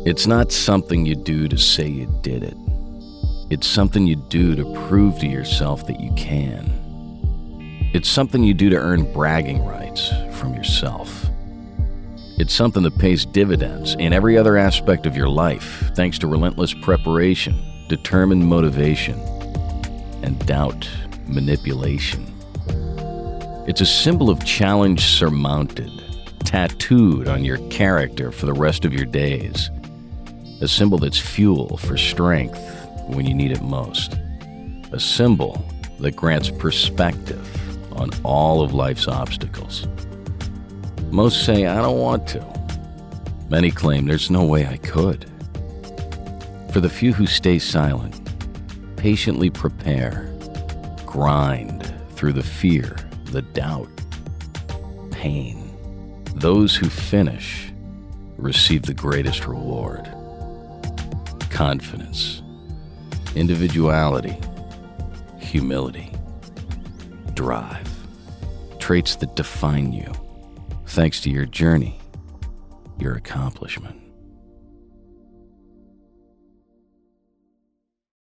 It's not something you do to say you did it. It's something you do to prove to yourself that you can. It's something you do to earn bragging rights from yourself. It's something that pays dividends in every other aspect of your life, thanks to relentless preparation, determined motivation, and doubt manipulation. It's a symbol of challenge surmounted, tattooed on your character for the rest of your days. A symbol that's fuel for strength when you need it most. A symbol that grants perspective on all of life's obstacles. Most say, I don't want to. Many claim there's no way I could. For the few who stay silent, patiently prepare, grind through the fear, the doubt, pain, those who finish receive the greatest reward. Confidence, individuality, humility, drive, traits that define you, thanks to your journey, your accomplishment.